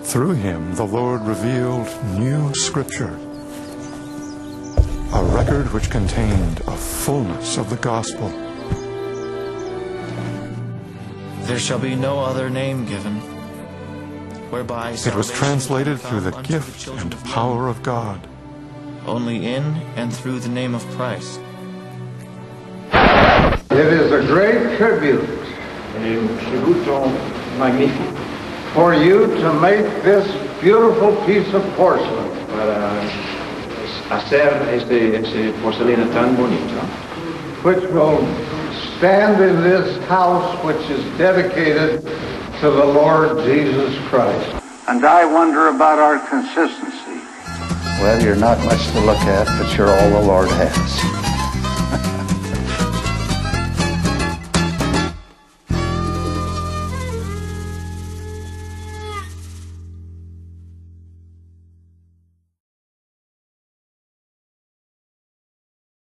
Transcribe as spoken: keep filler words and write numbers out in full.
Through him, the Lord revealed new scripture, a record which contained a fullness of the gospel. There shall be no other name given, whereby it was translated through the gift and power of God, only in and through the name of Christ. It is a great tribute for you to make this beautiful piece of porcelain, para hacer este, este porcelana tan bonita, which will stand in this house which is dedicated to the Lord Jesus Christ. And I wonder about our consistency. Well, you're not much to look at, but you're all the Lord has.